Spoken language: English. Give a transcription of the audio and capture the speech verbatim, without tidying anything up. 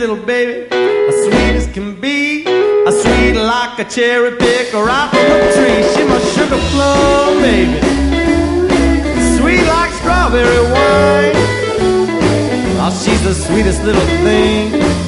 little baby, as sweet as can be, as sweet like a cherry picker right from the tree. She's my sugar plum baby, sweet like strawberry wine. Oh, she's the sweetest little thing